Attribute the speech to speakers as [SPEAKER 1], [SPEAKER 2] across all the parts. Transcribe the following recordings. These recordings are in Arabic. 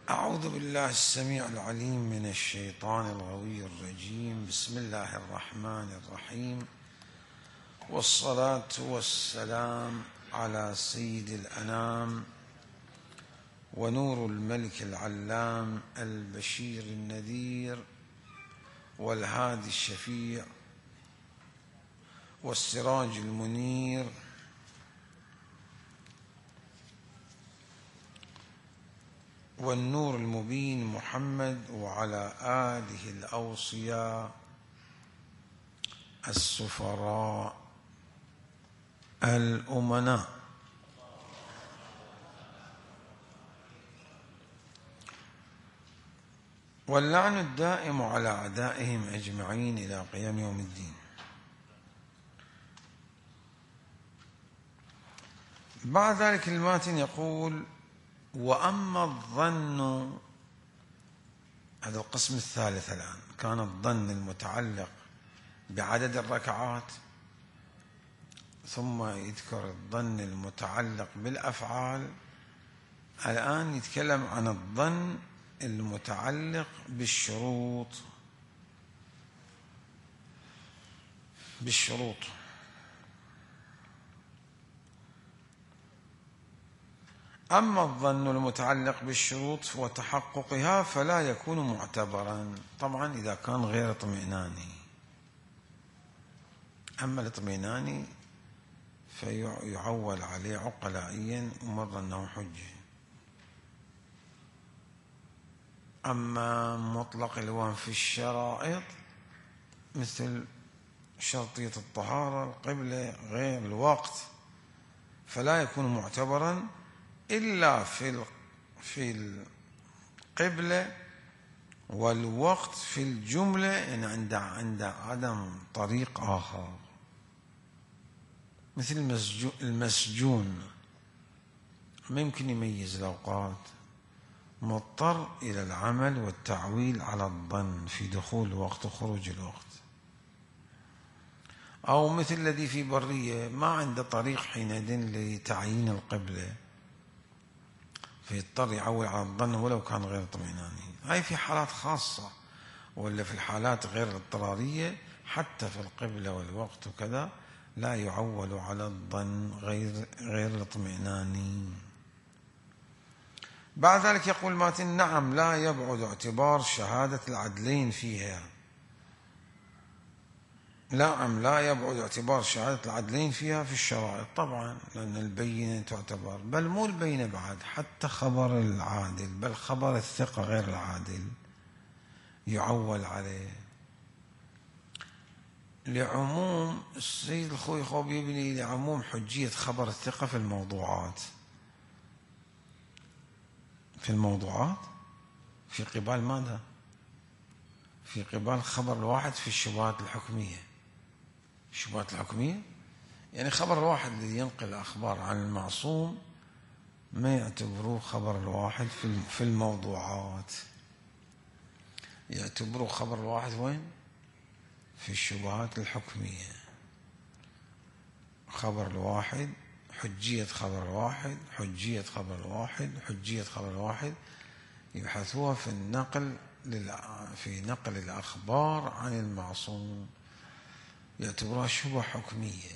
[SPEAKER 1] أعوذ بالله السميع العليم من الشيطان الغوي الرجيم. بسم الله الرحمن الرحيم، والصلاة والسلام على سيد الأنام ونور الملك العلام البشير النذير والهادي الشفيع والسراج المنير والنور المبين محمد وعلى آله الأوصياء السفراء الأمناء. واللعن الدائم على أعدائهم أجمعين إلى قيام يوم الدين. بعد ذلك الماتن يقول: وأما الظن، هذا القسم الثالث الآن. كان الظن المتعلق بعدد الركعات، ثم يذكر الظن المتعلق بالأفعال. الآن يتكلم عن الظن المتعلق بالشروط. أما الظن المتعلق بالشروط وتحققها فلا يكون معتبرا، طبعا إذا كان غير اطمئناني. أما الاطمئناني فيعول عليه عقلائيا ومر أنه حجة. أما مطلق الوهم في الشرائط مثل شرطية الطهارة، القبلة، غير الوقت، فلا يكون معتبرا إلا في القبلة والوقت في الجملة، يعني عند عدم طريق آخر. مثل المسجون ما يمكن يميز الأوقات، مضطر إلى العمل والتعويل على الظن في دخول الوقت وخروج الوقت. أو مثل الذي في برية ما عنده طريق حينئذ لتعيين القبلة، فيضطر يعول على الظن ولو كان غير اطمئناني. هاي في حالات خاصة، ولا في الحالات غير الاضطرارية حتى في القبلة والوقت وكذا لا يعول على الظن غير الاطمئناني. بعد ذلك يقول ماتن: نعم، لا يبعد اعتبار شهادة العدلين فيها. نعم، لا يبعد اعتبار شهادة العدلين فيها في الشرائط، طبعا لأن البينة تعتبر، بل مو البينة بعد، حتى خبر العادل، بل خبر الثقة غير العادل يعول عليه. لعموم السيد الخوي خوب يبني لعموم حجية خبر الثقة في الموضوعات. في قبال ماذا؟ في قبال خبر الواحد في الشبهات الحكمية. الشبهات الحكمية يعني خبر الواحد الذي ينقل الأخبار عن المعصوم ما يعتبروه خبر الواحد في الموضوعات، يعتبروه خبر الواحد وين؟ في الشبهات الحكمية. خبر الواحد، حجية خبر الواحد، حجية خبر الواحد، حجية خبر الواحد، يبحثوها في نقل الأخبار عن المعصوم، يعتبروها شبهة حكمية.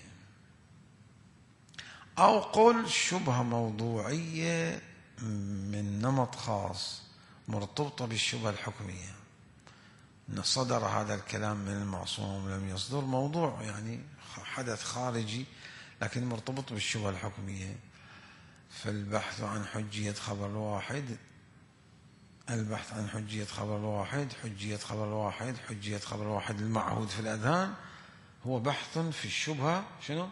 [SPEAKER 1] أو قل شبهة موضوعية من نمط خاص مرتبطة بالشبهة الحكمية، إن صدر هذا الكلام من المعصوم، لم يصدر موضوع يعني حدث خارجي لكن مرتبط بالشبهة الحكمية. فالبحث عن حجية خبر الواحد، البحث عن حجية خبر الواحد، حجية خبر الواحد، حجية خبر الواحد المعهود في الأذهان، هو بحث في الشبهة. شنو؟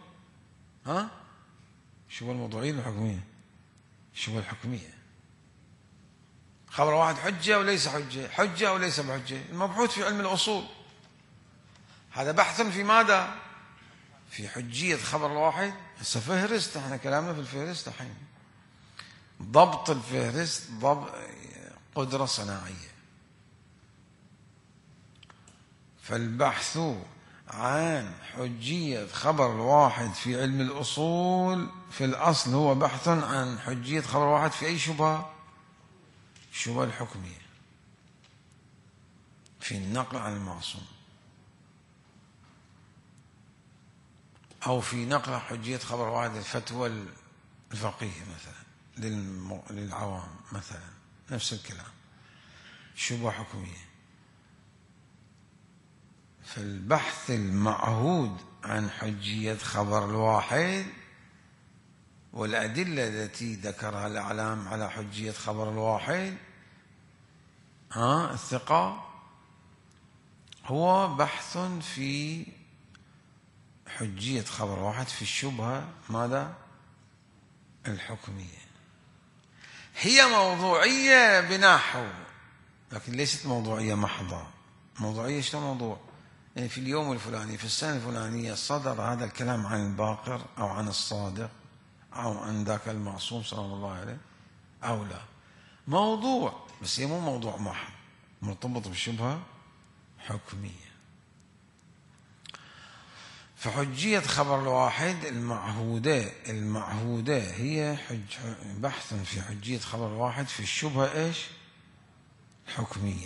[SPEAKER 1] الشبهة الموضوعية الحكمية، الشبهة الحكمية. خبر واحد حجة وليس حجة، حجة وليس بحجة، المبحوث في علم الأصول. هذا بحث في ماذا؟ في حجية خبر الواحد. هسه فهرست، احنا كلامنا في الفهرست الحين. ضبط الفهرست قدرة صناعية. فالبحث عن حجية خبر الواحد في علم الأصول في الأصل هو بحث عن حجية خبر الواحد في أي شبهة؟ الشبهة الحكمية في النقل عن المعصوم، أو في نقل حجية خبر واحد الفتوى الفقيه مثلا للعوام مثلا، نفس الكلام شبهة حكمية. فالبحث المعهود عن حجية خبر الواحد والأدلة التي ذكرها الأعلام على حجية خبر الواحد الثقة هو بحث في حجية خبر واحد في الشبهة ماذا؟ الحكمية. هي موضوعية بنحو، لكن ليست موضوعية محضة. موضوعية شنو موضوع؟ يعني في اليوم الفلاني في السنة الفلانية صدر هذا الكلام عن الباقر أو عن الصادق أو عن ذاك المعصوم صلى الله عليه أو لا. موضوع، بس هي مو موضوع محض، مرتبط بشبهة حكمية. فحجية خبر الواحد المعهودة هي بحث في حجية خبر الواحد في الشبهة إيش؟ حكمية.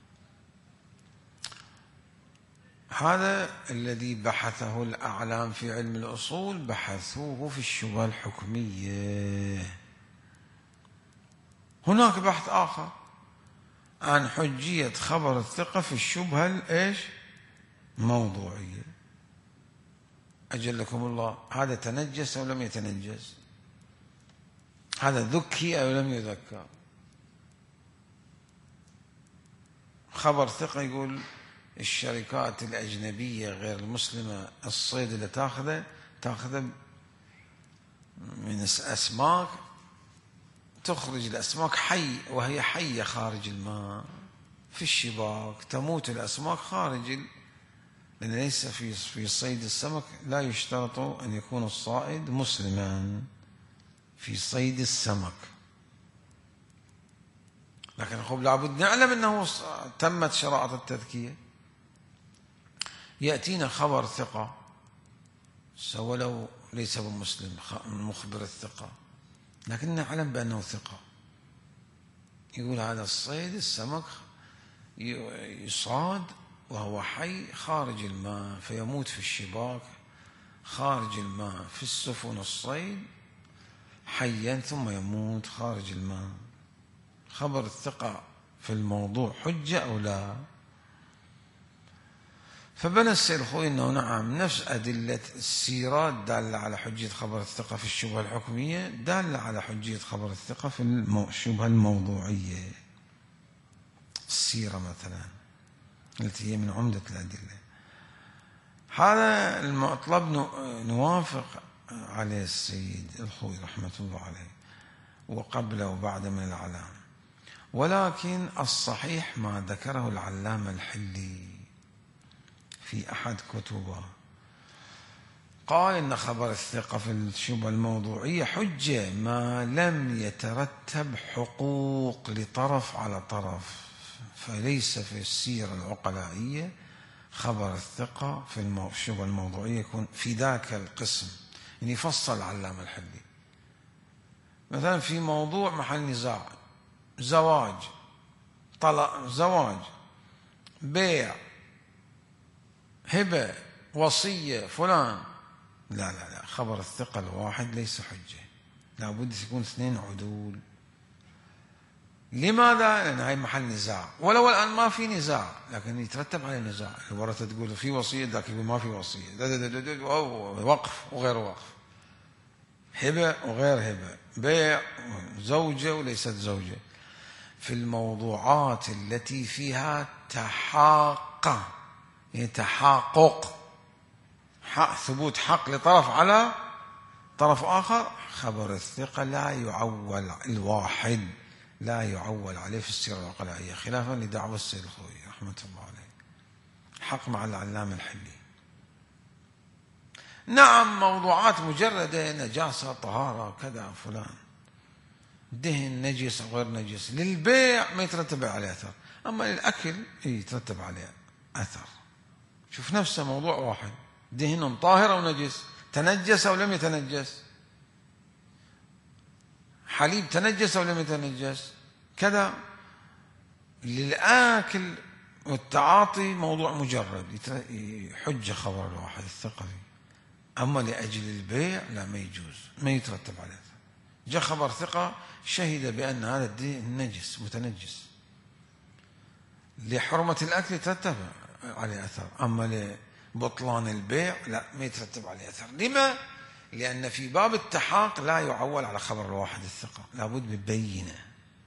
[SPEAKER 1] هذا الذي بحثه الأعلام في علم الأصول، بحثوه في الشبهة الحكمية. هناك بحث آخر عن حجية خبر الثقة في الشبهة الإيش؟ موضوعية. أجلكم الله، هذا تنجس أو لم يتنجس؟ هذا ذكي أو لم يذكر؟ خبر ثقة يقول الشركات الأجنبية غير المسلمة الصيد اللي تأخذه من أسماك، تخرج الأسماك حي وهي حية خارج الماء في الشباك، تموت الأسماك خارج، لأن ليس في صيد السمك لا يشترط أن يكون الصائد مسلما في صيد السمك، لكن نقول لابد نعلم أنه تمت شرائط التذكية. يأتينا خبر ثقة ولو ليس بمسلم، مخبر الثقة، لكن نعلم بأنه ثقة، يقول هذا الصيد السمك يصاد وهو حي خارج الماء، فيموت في الشباك خارج الماء، في السفن الصيد حيا ثم يموت خارج الماء. خبر الثقة في الموضوع حجة أو لا؟ فبنى السلخوي أنه نعم، نفس أدلة السيرات دالة على حجية خبر الثقة في الشبهة الحكمية دالة على حجية خبر الثقة في الشبهة الموضوعية. السيرة مثلا التي هي من عمدة الأدلة. هذا المطلب نوافق عليه السيد الخوي رحمة الله عليه وقبله وبعد من العلام، ولكن الصحيح ما ذكره العلامة الحلي في أحد كتبه، قال إن خبر الثقة في الشبهة الموضوعية حجة ما لم يترتب حقوق لطرف على طرف، فليس في السيرة العقلائية خبر الثقة في الشبهة الموضوعية يكون في ذاك القسم. يعني فصل العلامة الحلي مثلا في موضوع محل نزاع، زواج، طلاق، زواج، بيع، هبة، وصية، فلان، لا خبر الثقة الواحد ليس حجة، لابد يكون اثنين عدول. لماذا؟ لأن هاي محل نزاع، ولو الآن ما في نزاع لكن يترتب على النزاع. الورثة تقول في وصية، ذاك يقول ما في وصية، وقف وغير وقف، هبة وغير هبة، بيع، زوجة وليست زوجة. في الموضوعات التي فيها تحقق، يعني تحقق، ثبوت حق لطرف على طرف آخر، خبر الثقة لا يعول، الواحد لا يعول عليه في السيرة العقلائية، خلافا لدعوى السيد الخوي رحمة الله عليه. حق مع العلامة الحلي. نعم موضوعات مجردة، نجاسة، طهارة، كذا، فلان، دهن، نجس أو غير نجس، للبيع ما يترتب عليه أثر، أما للأكل يترتب عليه أثر. شوف نفسه موضوع واحد، دهن طاهر أو نجس، تنجس أو لم يتنجس، حليب تنجس أو لم يتنجس، كذا للآكل والتعاطي موضوع مجرد حجة خبر الواحد الثقة فيه، أما لأجل البيع لا، ما يجوز، ما يترتب عليه. جاء خبر ثقة شهد بأن هذا الدين نجس متنجس، لحرمة الأكل يترتب عليه أثر، أما لبطلان البيع لا، ما يترتب عليه أثر. لما؟ لأن في باب التحاق لا يعول على خبر الواحد الثقة، لابد ببينة.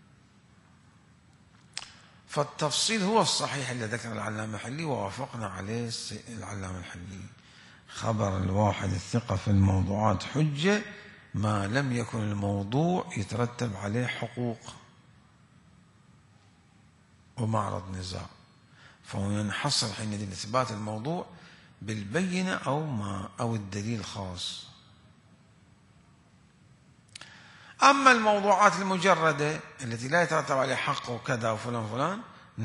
[SPEAKER 1] فالتفصيل هو الصحيح اللي ذكر العلامة الحلي ووافقنا عليه العلامة الحلي. خبر الواحد الثقة في الموضوعات حجة ما لم يكن الموضوع يترتب عليه حقوق ومعرض نزاع، فهو ينحصر حينئذ إثبات الموضوع بالبينة أو الدليل الخاص. أما الموضوعات المجردة التي لا يترتب عليها حق وكذا وفلان فلان،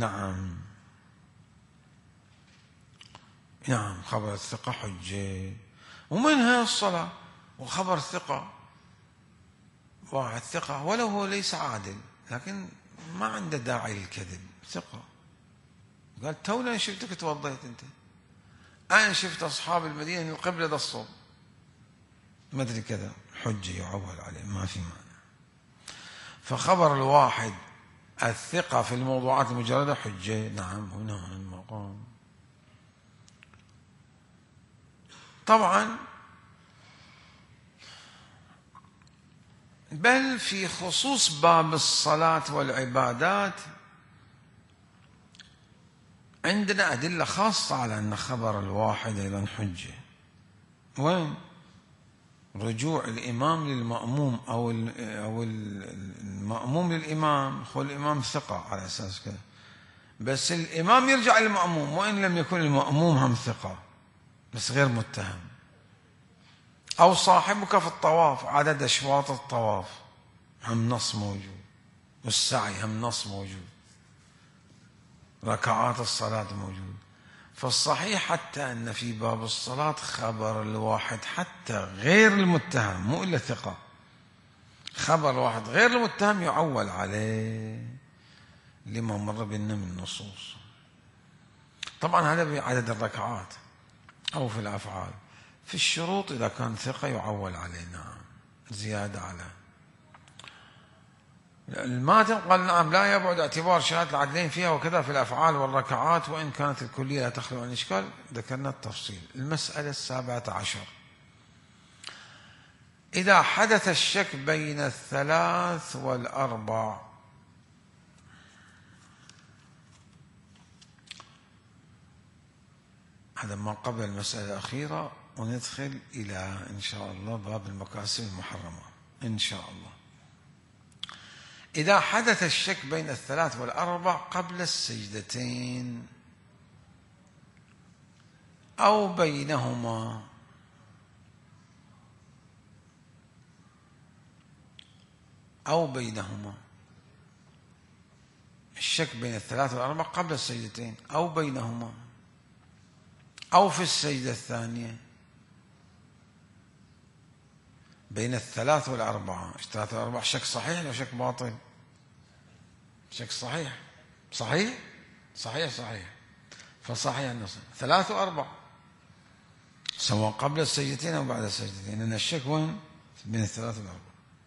[SPEAKER 1] نعم خبر الثقة حجة، ومنها الصلاة، وخبر ثقة واحد ثقة ولو هو ليس عادل، لكن ما عنده داعي للكذب، ثقة قال تونا شفتك توضيت انت، انا شفت اصحاب المدينة القبلة ده الصوب، ما ادري كذا، حجة يعول عليه، ما في معنى. فخبر الواحد الثقة في الموضوعات المجردة حجة، نعم هنا المقام. طبعا بل في خصوص باب الصلاة والعبادات عندنا أدلة خاصة على أن خبر الواحد أيضا حجة. وين؟ رجوع الإمام للمأموم أو المأموم للإمام، هو الإمام ثقة على أساس كذا، بس الإمام يرجع للمأموم وإن لم يكن المأموم هم ثقة بس غير متهم. أو صاحبك في الطواف عدد أشواط الطواف هم نص موجود، والسعي هم نص موجود، ركعات الصلاة موجود. فالصحيح حتى أن في باب الصلاة خبر الواحد حتى غير المتهم، مو إلا ثقة، خبر الواحد غير المتهم يعول عليه لما مر بنا من نصوص. طبعا هذا بعدد الركعات أو في الأفعال. في الشروط إذا كان ثقة يعول عليه، نعم زيادة على الماتن. قال نعم لا يبعد اعتبار شهادة العدلين فيها وكذا في الأفعال والركعات، وإن كانت الكلية لا تخلو عن إشكال. ذكرنا التفصيل. المسألة 17، إذا حدث الشك بين الثلاث والأربع، هذا ما قبل المسألة الأخيرة، وندخل إلى إن شاء الله باب المكاسب المحرمة إن شاء الله. إذا حدث الشك بين الثلاث والأربع قبل السجدتين أو بينهما، الشك بين الثلاث والأربع قبل السجدتين أو بينهما أو في السجدة الثانية. بين الثلاث والأربعة، الثلاث والأربعة شك صحيح ولا شك باطل؟ شك صحيح. صحيح صحيح صحيح. فصحيح النص ثلاث وأربع سواء قبل السجدتين أو بعد السجدتين، لأن الشك وين؟ بين الثلاث والأربعة.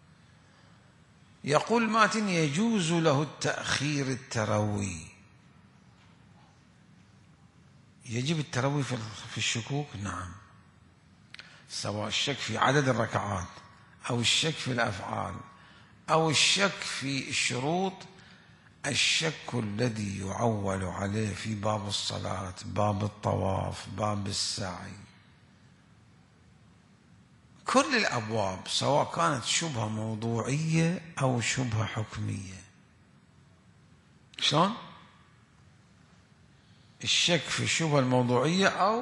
[SPEAKER 1] يقول ماتن يجوز له التأخير التروي. يجب التروي في الشكوك، نعم، سواء الشك في عدد الركعات أو الشك في الأفعال أو الشك في الشروط. الشك الذي يعول عليه في باب الصلاة، باب الطواف، باب السعي، كل الأبواب، سواء كانت شبهة موضوعية أو شبهة حكمية. شلون؟ الشك في الشبهة الموضوعية أو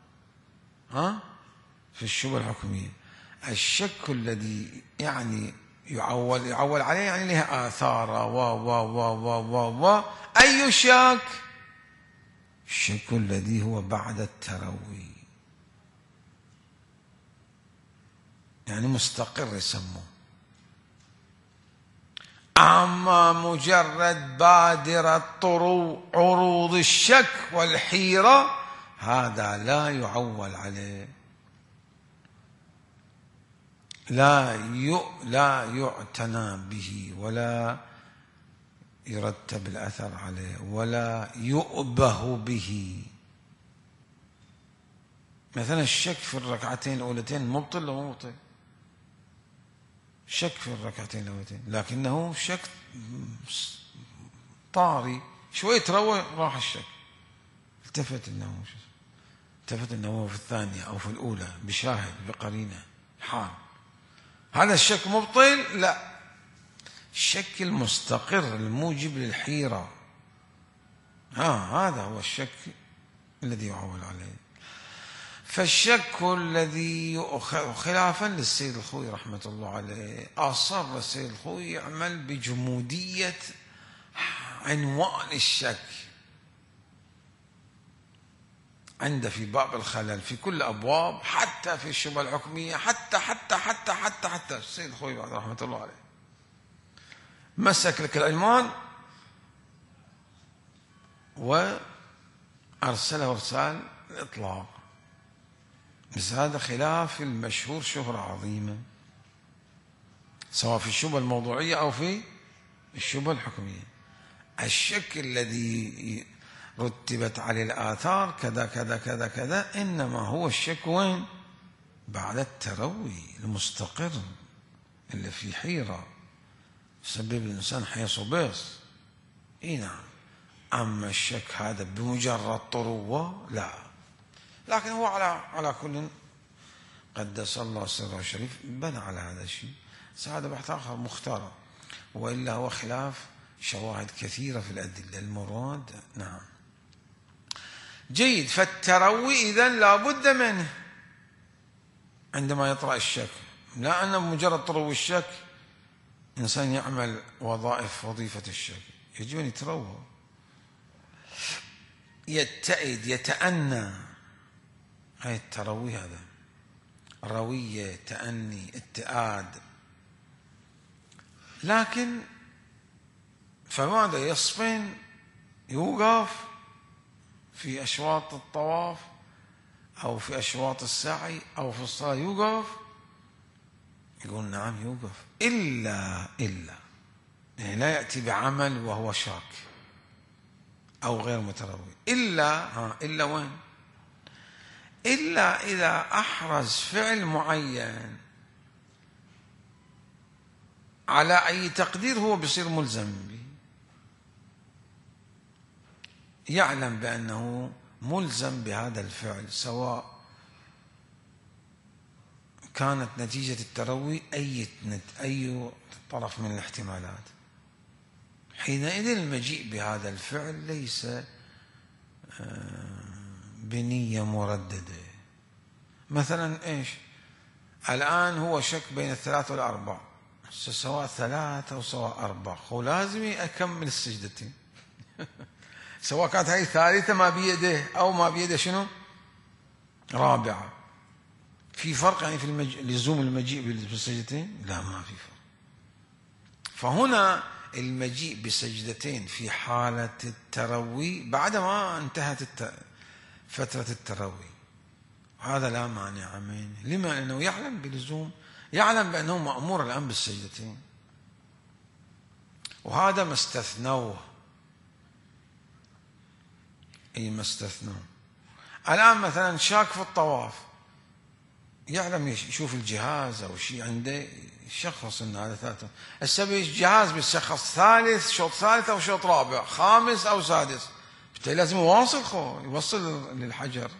[SPEAKER 1] في الشبهة الحكمية. الشك الذي يعني يعول عليه يعني له آثار و أي شك؟ الشك الذي هو بعد التروي، يعني مستقر يسموه. أما مجرد بادرة عروض الشك والحيرة هذا لا يعول عليه، لا يعتنى به، ولا يرتب الأثر عليه، ولا يؤبه به. مثلا الشك في الركعتين الأولتين مبطل ولا مبطل؟ شك في الركعتين الأولتين لكنه شك طاري، شوي تروى راح الشك، التفت انه في الثانية او في الاولى بشاهد بقرينة حال. هذا الشك مبطل؟ لا، الشك المستقر الموجب للحيرة، هذا هو الشك الذي يعول عليه. فالشك الذي خلافا للسيد الخوئي رحمة الله عليه، أصر السيد الخوئي يعمل بجمودية عنوان الشك عنده في باب الخلل في كل أبواب، حتى في الشبهة الحكمية، حتى السيد الخوئي رحمة الله عليه مسك لك العنوان وأرسله إرسال الإطلاق. بس هذا خلاف المشهور شهرة عظيمة، سواء في الشبهة الموضوعية أو في الشبهة الحكمية. الشك الذي رتبت عليه الآثار كذا كذا كذا كذا، إنما هو الشك وين؟ بعد التروي المستقر اللي في حيرة يسبب الإنسان حيص وبيص. نعم. أما الشك هذا بمجرد طروة لا. لكن هو على كل قدس الله سره الشريف بنى على هذا الشيء، بس هذا بحث آخر مختار، وإلا هو خلاف شواهد كثيرة في الأدلة المراد. نعم جيد. فالتروي إذن لا بد منه عندما يطرأ الشك، لا أن بمجرد طرو الشك إنسان يعمل وظيفة الشك، يجب أن يتروى، يتئد، يتأنى. هاي التروي، هذا روية، تأني، اتئاد. لكن فماذا يصفن؟ يوقف في أشواط الطواف أو في أشواط السعي أو في الصلاة، يوقف؟ يقول نعم يوقف، إلا يعني لا يأتي بعمل وهو شاك أو غير متروي، إلا وين؟ إلا إذا أحرز فعل معين على أي تقدير هو بيصير ملزم به، يعلم بأنه ملزم بهذا الفعل، سواء كانت نتيجة التروي أي طرف من الاحتمالات. حينئذ المجيء بهذا الفعل ليس بنية مرددة. مثلا إيش؟ الآن هو شك بين 3 و4، سواء 3 أو سواء 4، هو لازم أكمل السجدتين سواء كانت هاي ثالثة ما بيده أو ما بيده شنو رابعة. في فرق يعني في لزوم المجيء بالسجدتين؟ لا، ما في فرق. فهنا المجيء بسجدتين في حالة التروي بعدما انتهت فترة التروي، هذا لا مانع منه. لما؟ لأنه يعلم بلزوم، يعلم بأنه مأمور الآن بالسجدتين، وهذا ما استثنوه، ما استثنوه. الآن مثلا شاك في الطواف، يعلم يشوف الجهاز أو شيء عنده يشخص أن هذا 3. السبب الجهاز بيشخص شوط ثالث أو شوط رابع، 5 أو 6، بالتالي لازم يوصل للحجر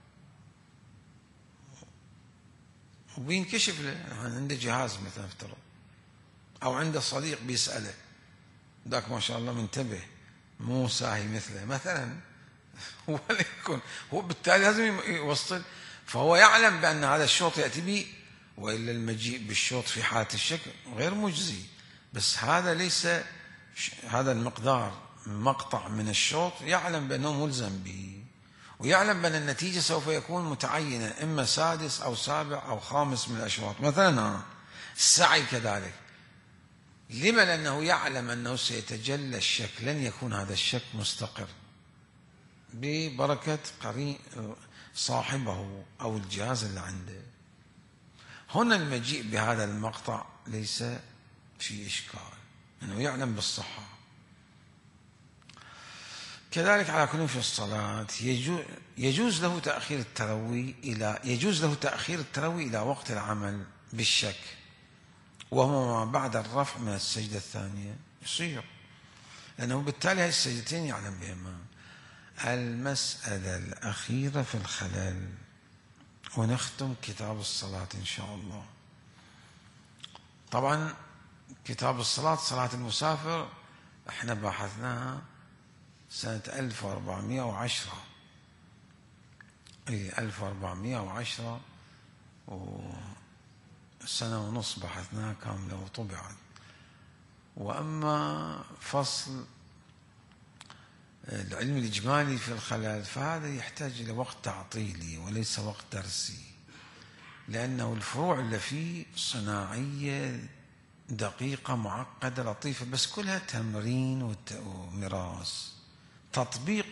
[SPEAKER 1] وبينكشف له عنده جهاز مثلا افترض، أو عنده صديق بيسأله، ذاك ما شاء الله منتبه مو ساهي مثله مثلا وليكن هو بالتالي لازم يوصل. فهو يعلم بأن هذا الشوط يأتي به، وإلا المجيء بالشوط في حالة الشك غير مجزي. بس هذا ليس هذا مقطع من الشوط يعلم بأنه ملزم به، ويعلم بأن النتيجة سوف يكون متعينة، إما 6 أو 7 أو 5 من الأشواط. مثلا السعي كذلك لما؟ لأنه يعلم أنه سيتجلى الشك، لن يكون هذا الشك مستقر ببركة صاحبه أو الجهاز اللي عنده. هنا المجيء بهذا المقطع ليس في إشكال، أنه يعلم بالصحة. كذلك على كل في الصلاة يجوز له تأخير التروي إلى وقت العمل بالشك، وهو ما بعد الرفع من السجدة الثانية يصير، لأنه بالتالي هذه السجدتين يعلم بهما. المسألة الأخيرة في الخلل، ونختم كتاب الصلاة إن شاء الله. طبعا كتاب الصلاة، صلاة المسافر، احنا بحثناها سنة 1410، 1410 وسنة ونص بحثناها كاملة وطبعت. وأما فصل العلم الإجمالي في الخلل فهذا يحتاج إلى وقت تعطيلي وليس وقت درسي، لأنه الفروع اللي فيه صناعية دقيقة معقدة لطيفة، بس كلها تمرين ومراس، تطبيق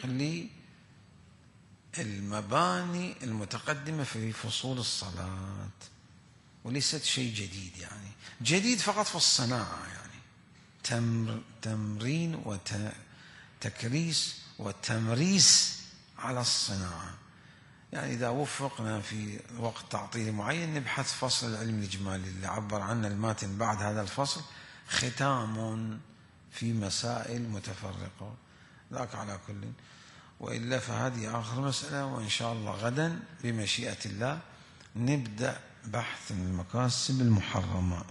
[SPEAKER 1] للمباني المتقدمة في فصول الصلاة، وليست شيء جديد، يعني جديد فقط في الصناعة، يعني تمرين وتكريس وتمريس على الصناعة. يعني إذا وفقنا في وقت تعطيلي معين نبحث فصل العلم الإجمالي اللي عبر عنه الماتن بعد هذا الفصل، ختام في مسائل متفرقة، ذاك على كل. وإلا فهذه آخر مسألة، وإن شاء الله غدا بمشيئة الله نبدأ بحث المكاسب المحرمة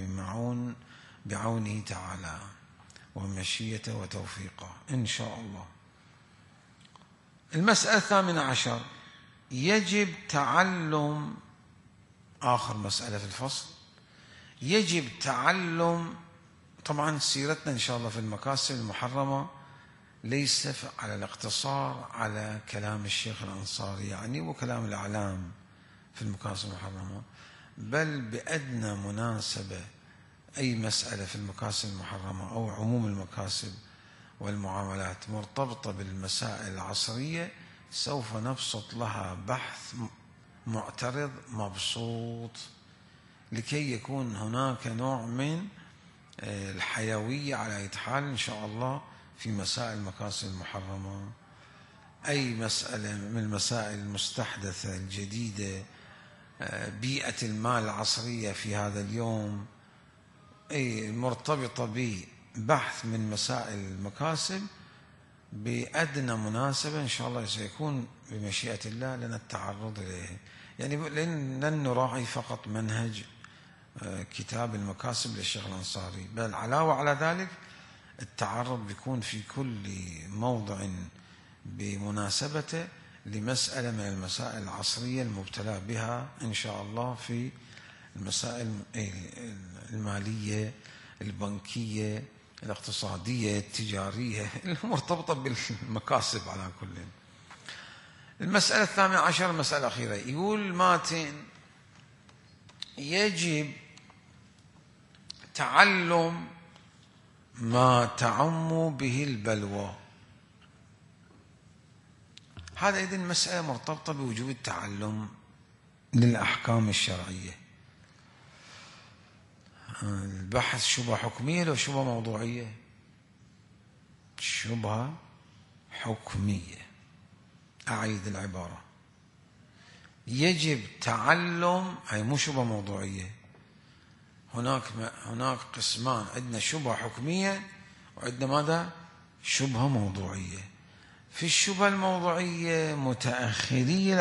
[SPEAKER 1] بعونه تعالى ومشيئته وتوفيقه إن شاء الله. المسألة 18 يجب تعلم، آخر مسألة في الفصل، يجب تعلم. طبعا سيرتنا إن شاء الله في المكاسب المحرمة ليس على الاقتصار على كلام الشيخ الأنصاري يعني وكلام الأعلام في المكاسب المحرمة، بل بأدنى مناسبة أي مسألة في المكاسب المحرمة أو عموم المكاسب والمعاملات مرتبطة بالمسائل العصرية سوف نبسط لها بحث معترض مبسوط، لكي يكون هناك نوع من الحيوية على أي حال إن شاء الله في مسائل المكاسب المحرمة. أي مسألة من المسائل المستحدثة الجديدة، بيئة المال العصرية في هذا اليوم، أي مرتبطة ببحث من مسائل المكاسب بأدنى مناسبة إن شاء الله سيكون بمشيئة الله لنا التعرض إليه. يعني لن نراعي فقط منهج كتاب المكاسب للشيخ الأنصاري، بل علاوة على ذلك التعرض بيكون في كل موضع بمناسبته لمسألة من المسائل العصرية المبتلى بها إن شاء الله في المسائل المالية البنكية الاقتصادية التجارية المرتبطة بالمكاسب على كل. المسألة 18 المسألة الأخيرة، يقول ماتن يجب تعلم ما تعم به البلوى. هذا إذن مسألة مرتبطة بوجوب التعلم للأحكام الشرعية. البحث شبهة حكمية لو شبهة موضوعية؟ شبهة حكمية. أعيد العبارة، يجب تعلم، أي مو شبهة موضوعية. هناك قسمان، عندنا شبهة حكمية وعندنا ماذا؟ شبهة موضوعية. في الشبهة الموضوعية متأخري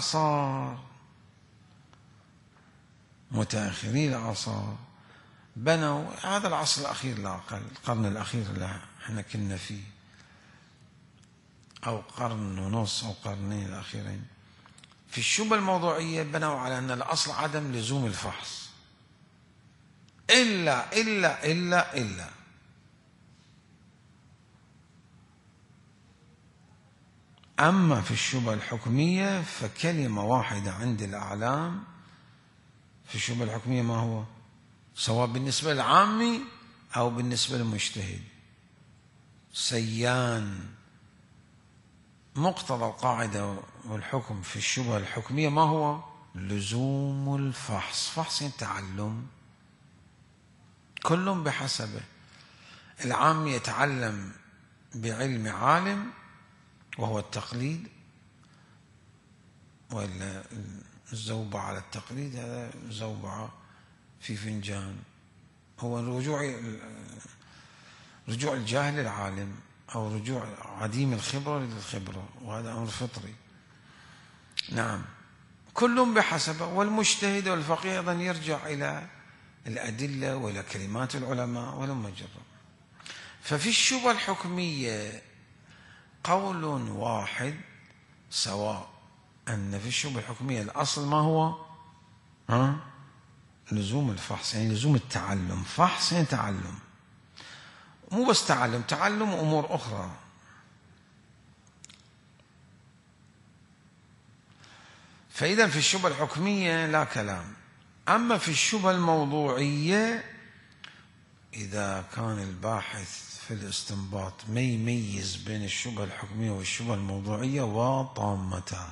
[SPEAKER 1] الأعصار بنوا، هذا العصر الأخير لا أقل، القرن الأخير اللي احنا كنا فيه، أو قرن ونص أو قرنين الأخيرين، في الشبهة الموضوعية بنوا على أن الأصل عدم لزوم الفحص إلا أما في الشبهة الحكمية فكلمة واحدة عند الأعلام في الشبهة الحكمية، ما هو؟ سواء بالنسبة للعامي أو بالنسبة للمجتهد سيان. مقتضى القاعدة والحكم في الشبهة الحكمية ما هو؟ لزوم الفحص. فحص تعلم، كل بحسبه. العام يتعلم بعلم عالم وهو التقليد، وإلا الزوبعة على التقليد هذا زوبعة في فنجان. هو رجوع الجاهل للعالم، أو رجوع عديم الخبرة للخبرة، وهذا أمر فطري. نعم، كل بحسبه. والمجتهد والفقيه أيضا يرجع إلى الأدلة وإلى كلمات العلماء ولما جرب. ففي الشبهة الحكمية قول واحد، سواء أن في الشبهة الحكمية الأصل ما هو؟ لزوم الفحص، يعني لزوم التعلم. فحص يعني تعلم، مو بس تعلم أمور أخرى. فإذا في الشبهة الحكمية لا كلام. أما في الشبهة الموضوعية، إذا كان الباحث في الاستنباط ما يميز بين الشبهة الحكمية والشبهة الموضوعية وطامتها.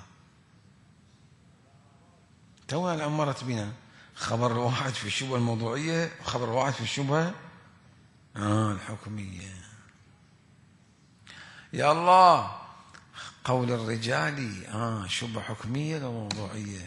[SPEAKER 1] توها الآن مرت بنا خبر واحد في الشبهة الموضوعية وخبر واحد في الشبهة الحكمية. يا الله، قول الرجال شبهة حكمية ولا موضوعية؟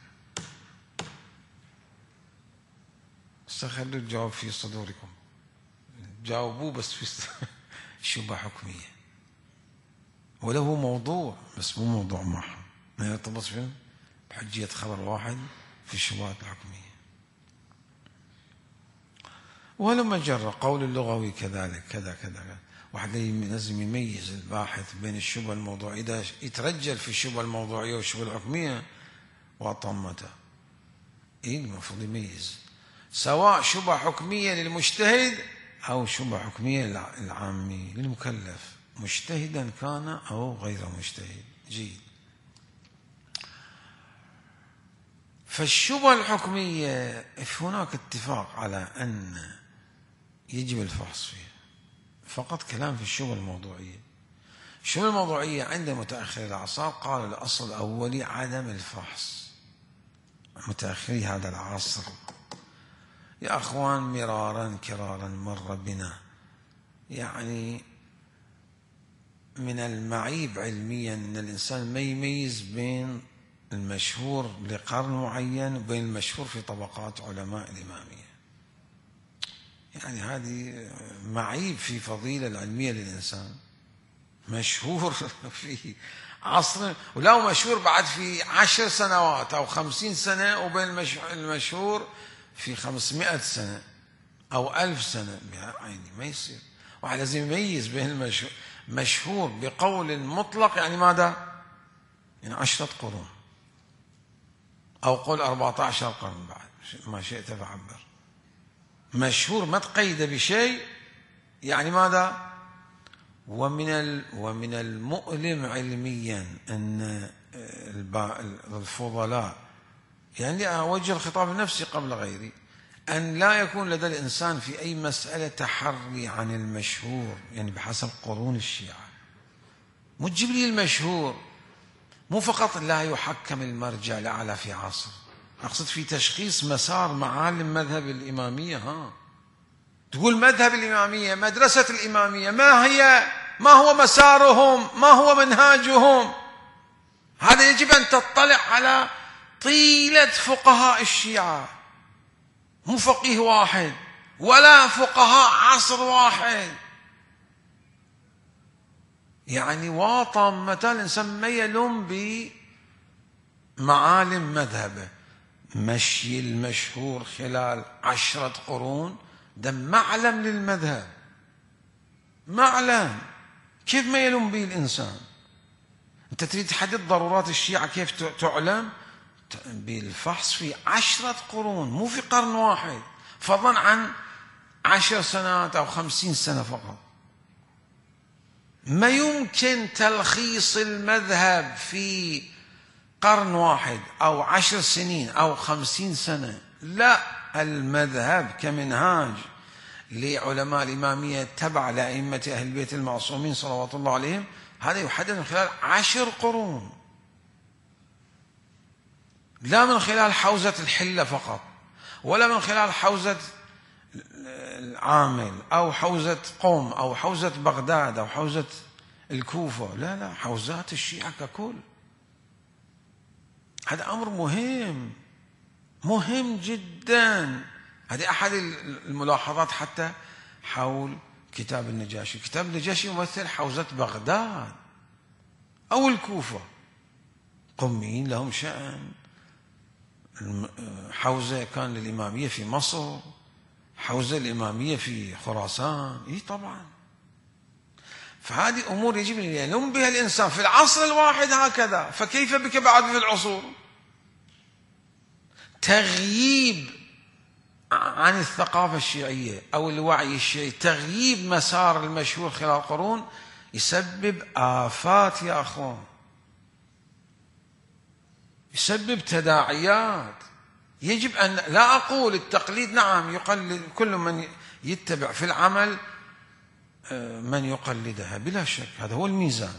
[SPEAKER 1] خلوا الجواب في صدوركم، جاوبوه بس في شبهة حكمية، وله موضوع بس مو موضوع معهم، ما يرتبط بحجية خبر واحد في الشبهات الحكمية. ولما جرى قول اللغوي كذلك كذا كذا. واحد لازم يميز الباحث بين الشبهة الموضوعية، إذا يترجل في الشبهة الموضوعية والشبهة الحكمية وطمته، المفروض يميز، سواء شبهة حكمية للمجتهد أو شبهة حكمية للعامي للمكلف، مجتهدا كان أو غير مجتهد. جيد. فالشبهة الحكمية هناك اتفاق على أن يجب الفحص فيها، فقط كلام في الشبهة الموضوعية. الشبهة الموضوعية عند متأخر الأعصار قالوا الأصل الأولي عدم الفحص. متأخري هذا العصر يا أخوان مرارا كرارا مر بنا، يعني من المعيب علميا أن الإنسان ما يميز بين المشهور لقرن معين وبين المشهور في طبقات علماء الإمامية. يعني هذه معيب في فضيلة العلمية للإنسان، مشهور في عصر ولو مشهور بعد في 10 سنوات أو 50 سنة، وبين المشهور في 500 سنة أو 1000 سنة. يعني ما يصير. واحد لازم يميز بين المشهور بقول مطلق، يعني ماذا؟ يعني 10 قرون، أو قول 14 قرن، بعد ما شئت فعبر. مشهور ما تقيد بشيء، يعني ماذا؟ ومن المؤلم علميا أن الفضلاء، يعني أوجه الخطاب لنفسي قبل غيري، أن لا يكون لدى الإنسان في أي مسألة تحري عن المشهور، يعني بحسب قرون الشيعة. مو تجيب لي المشهور، مو فقط لا يحكم المرجع الأعلى في عصر، أقصد في تشخيص مسار معالم مذهب الإمامية. تقول مذهب الإمامية، مدرسة الإمامية، ما هو مسارهم، ما هو منهاجهم. هذا يجب أن تطلع على طيلة فقهاء الشيعة، مو فقيه واحد ولا فقهاء عصر واحد. يعني واطمة الإنسان ما يلوم بمعالم مذهبه. مشي المشهور خلال 10 قرون ده معلم للمذهب، معلم. كيف ما يلوم به الإنسان؟ أنت تريد تحدد ضرورات الشيعة كيف تعلم؟ بالفحص في 10 قرون، مو في قرن واحد، فضلا عن 10 سنوات أو 50 سنة فقط. ما يمكن تلخيص المذهب في قرن واحد أو 10 سنين أو 50 سنة. لا، المذهب كمنهاج لعلماء الإمامية تبع لأئمة أهل البيت المعصومين صلوات الله عليهم، هذا يحدد من خلال 10 قرون، لا من خلال حوزة الحلة فقط، ولا من خلال حوزة العامل أو حوزة قم أو حوزة بغداد أو حوزة الكوفة، لا لا، حوزات الشيعة ككل. هذا أمر مهم، مهم جدا. هذه أحد الملاحظات حتى حول كتاب النجاشي. كتاب النجاشي يمثل حوزة بغداد أو الكوفة. قميين لهم شأن، حوزة كان للإمامية في مصر، حوزة الإمامية في خراسان، طبعا. فهذه أمور يجب أن يلم بها الإنسان في العصر الواحد هكذا، فكيف بك بعد في العصور؟ تغييب عن الثقافة الشيعية أو الوعي الشيعي، تغييب مسار المشهور خلال القرون يسبب آفات يا أخوان، يسبب تداعيات. يجب أن لا أقول التقليد، نعم يقلد كل من يتبع في العمل من يقلدها بلا شك، هذا هو الميزان.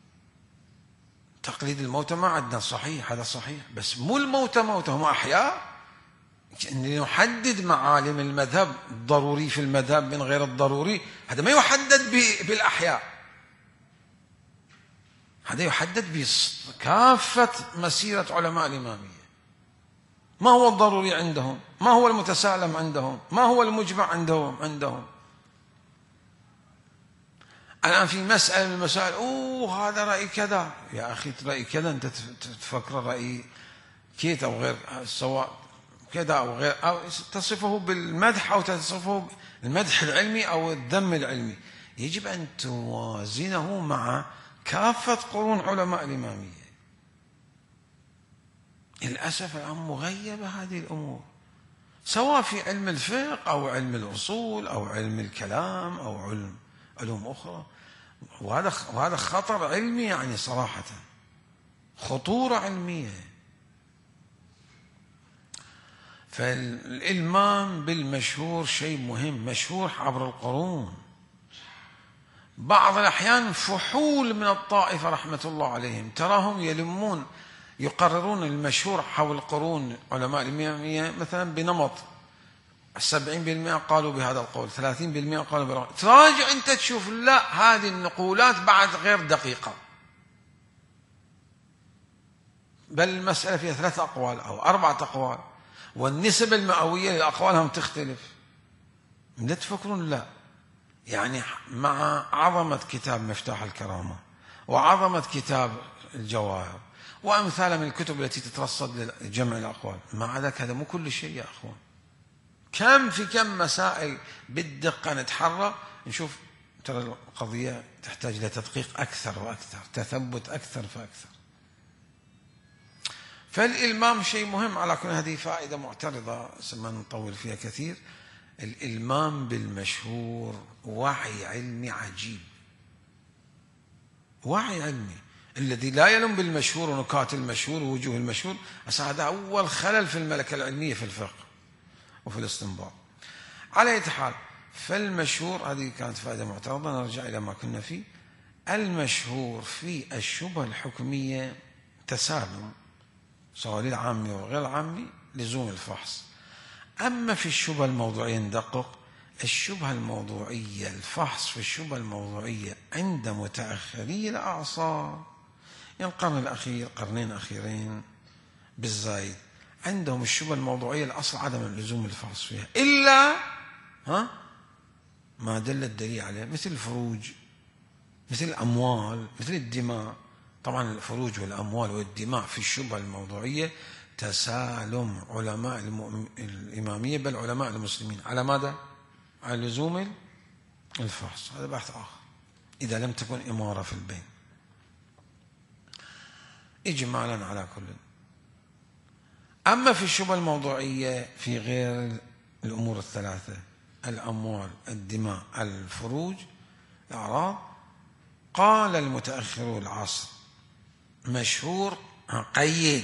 [SPEAKER 1] تقليد الموتى ما عندنا صحيح، هذا صحيح، بس مو الموتى موتى، هم أحياء. نحدد معالم المذهب، الضروري في المذهب من غير الضروري، هذا ما يحدد بالأحياء، هذا يحدد بكافة مسيرة علماء الإمامية. ما هو الضروري عندهم، ما هو المتسالم عندهم، ما هو المجمع عندهم. الآن في مسألة من المسائل، هذا رأي كذا، يا أخي رأي كذا أنت تفكر رأي كيت أو غير، سواء كذا أو غير، أو تصفه بالمدح أو تصفه المدح العلمي أو الذم العلمي، يجب أن توازنه مع كافة قرون علماء الإمامية. للأسف الآن مغيبة هذه الأمور، سواء في علم الفقه أو علم الأصول أو علم الكلام أو علوم أخرى، وهذا خطر علمي، يعني صراحة خطورة علمية. فالإلمام بالمشهور شيء مهم، مشهور عبر القرون. بعض الأحيان فحول من الطائفة رحمة الله عليهم تراهم يقررون المشهور حول القرون علماء الإمامية مثلا بنمط 70% قالوا بهذا القول، 30% قالوا بهذا. تراجع أنت تشوف لا، هذه النقولات بعد غير دقيقة، بل المسألة فيها 3 أقوال أو 4 أقوال، والنسب المئوية للأقوال هم تختلف. لا تفكرون لا، يعني مع عظمة كتاب مفتاح الكرامة وعظمة كتاب الجواهر وأمثال من الكتب التي تترصد لجمع الأقوال، مع ذلك هذا مو كل شيء يا أخوان. كم مسائل بالدقة نتحرى نشوف ترى القضية تحتاج إلى تدقيق أكثر وأكثر، تثبت أكثر فأكثر. فالإلمام شيء مهم. على كل هذه فائدة معترضة ما نطول فيها كثير. الإلمام بالمشهور وعي علمي عجيب، وعي علمي الذي لا يلم بالمشهور ونكات المشهور ووجوه المشهور. هذا أول خلل في الملكة العلمية في الفقه وفي الاستنباط. على أي حال، فالمشهور هذه كانت فائدة معترضة. نرجع إلى ما كنا فيه. المشهور في الشبهة الحكمية تسالم، سواء للعامي وغير العامي، لزوم الفحص. أما في الشبهة الموضوعية ندقق. الشبهة الموضوعية، الفحص في الشبهة الموضوعية عند متأخري الأعصار، يعني القرن الأخير، قرنين أخيرين بالزايد، عندهم الشبهة الموضوعية الأصل عدم لزوم الفحص فيها إلا ما دل الدليل عليه، مثل الفروج، مثل الأموال، مثل الدماء. طبعا الفروج والأموال والدماء في الشبهة الموضوعية تسالم علماء الإمامية بل علماء المسلمين على ماذا؟ على لزوم الفحص. هذا بحث آخر إذا لم تكن إمارة في البين. إجمالا على كل. أما في الشبهة الموضوعية في غير الأمور الثلاثة، الأموال، الدماء، الفروج، الأعراض، قال المتأخر العصر مشهور قيد،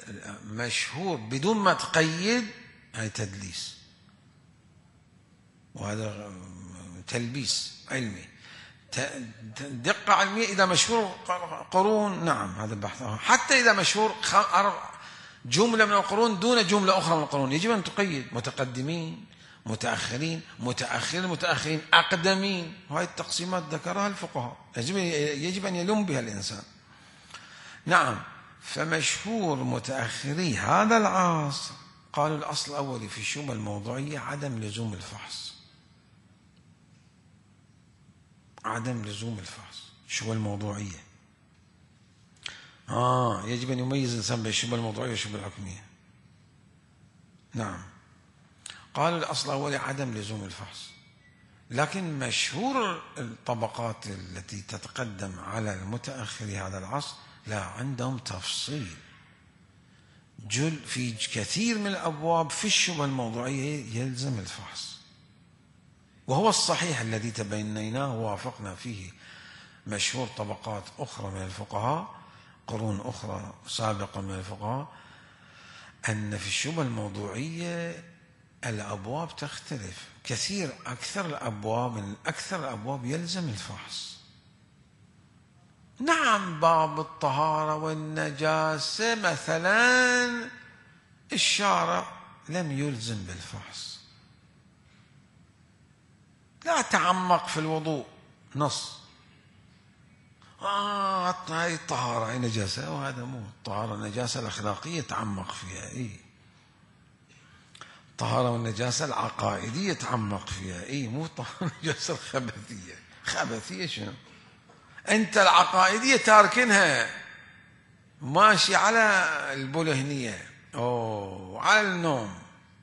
[SPEAKER 1] مشهور بدون ما تقيد هي تدليس، وهذا تلبيس علمي. دقة علمية إذا مشهور قرون، نعم هذا بحث. حتى إذا مشهور جملة من القرون دون جملة أخرى من القرون، يجب أن تقيد متقدمين، متأخرين، متأخرين، أقدمين. وهذه التقسيمات ذكرها الفقهاء، يجب أن يلم بها الإنسان. نعم. فمشهور متأخري هذا العصر قالوا الأصل الأولي في الشبهة الموضوعية عدم لزوم الفحص. عدم لزوم الفحص الشبهة الموضوعية. يجب أن يميز الإنسان بين الشبهة الموضوعية والشبهة الحكمية. نعم. قالوا الأصل الأولي عدم لزوم الفحص، لكن مشهور الطبقات التي تتقدم على المتأخر هذا العصر لا، عندهم تفصيل في كثير من الأبواب في الشبهة الموضوعية يلزم الفحص، وهو الصحيح الذي تبينيناه ووافقنا فيه مشهور طبقات أخرى من الفقهاء، قرون أخرى سابقة من الفقهاء، أن في الشبهة الموضوعية الأبواب تختلف كثير. أكثر الأبواب يلزم الفحص. نعم، باب الطهارة والنجاسة مثلا الشارع لم يلزم بالفحص، لا تعمق في الوضوء نص. هاي الطهارة هاي نجاسة، وهذا مو الطهارة النجاسة الأخلاقية تعمق فيها. الطهارة والنجاسة العقائدية تعمق فيها. مو الطهارة النجاسة الخبثية. خبثية شنو؟ أنت العقائدية تاركنها، ماشي على البلهنية على النوم،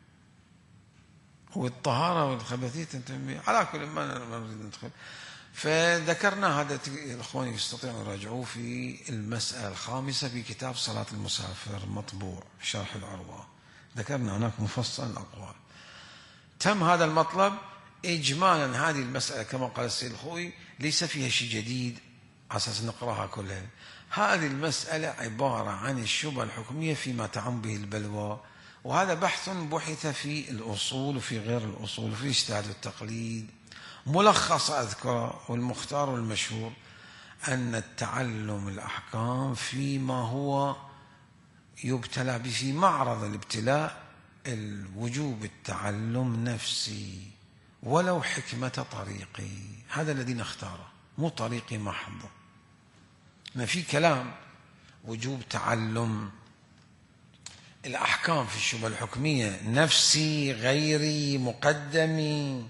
[SPEAKER 1] والطهارة والخبثية تنتمي على كل ما نريد ندخل. فذكرنا هذا، الأخوان يستطيعون يراجعوه في المسألة الخامسة في كتاب صلاة المسافر مطبوع شرح العروة، ذكرنا هناك مفصل الأقوال. تم هذا المطلب إجمالا. هذه المسألة كما قال السيد الخوئي ليس فيها شيء جديد على أساس نقرأها كلها. هذه المسألة عبارة عن الشبهة الحكمية فيما تعم به البلوى، وهذا بحث بحث في الأصول وفي غير الأصول وفي الاجتهاد والتقليد. ملخص أذكره والمختار والمشهور أن التعلم الأحكام فيما هو يبتلى به في معرض الابتلاء الوجوب التعلم نفسي ولو حكمة طريقي. هذا الذي نختاره، مو طريقي محض. ما في كلام وجوب تعلم الأحكام في الشبهة الحكمية نفسي غيري مقدمي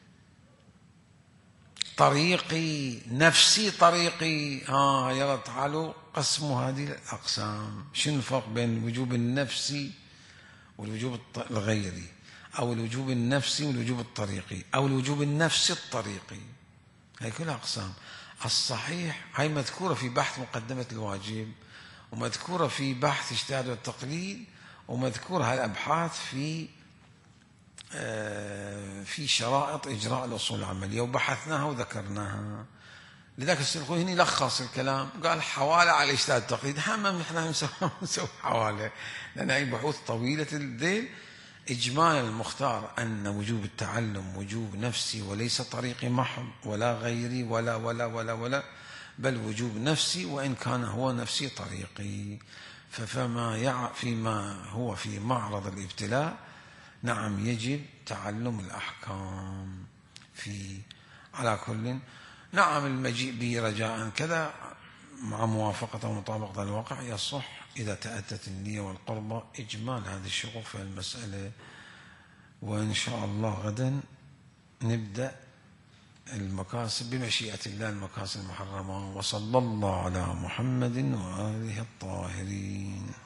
[SPEAKER 1] طريقي نفسي طريقي. يلا تعالوا قسموا هذه الأقسام. شنو الفرق بين الوجوب النفسي والوجوب الغيري، أو الوجوب النفسي والوجوب الطريقي، أو الوجوب النفسي الطريقي؟ هاي كلها أقسام. الصحيح هاي مذكورة في بحث مقدمة الواجب، ومذكورة في بحث اجتهاد والتقليد، ومذكورة هالأبحاث في شرائط إجراء الأصول العملية، وبحثناها وذكرناها. لذلك السيد الخوئي هنا لخص الكلام، قال حوالة على اجتهاد التقليد. نحن نسوي حوالة لأن هي بحوث طويلة الذيل. إجمالا المختار أن وجوب التعلم وجوب نفسي وليس طريقي محض ولا غيري ولا ولا ولا ولا، بل وجوب نفسي، وإن كان هو نفسي طريقي. فيما هو في معرض الابتلاء نعم يجب تعلم الأحكام على كل. نعم المجيء به رجاء كذا مع موافقة ومطابقة الواقع يصح إذا تأتت النية والقربة. إجمال هذه الشغل في المسألة. وإن شاء الله غدا نبدأ المكاسب بمشيئة الله، المكاسب المحرمة. وصلى الله على محمد وآله الطاهرين.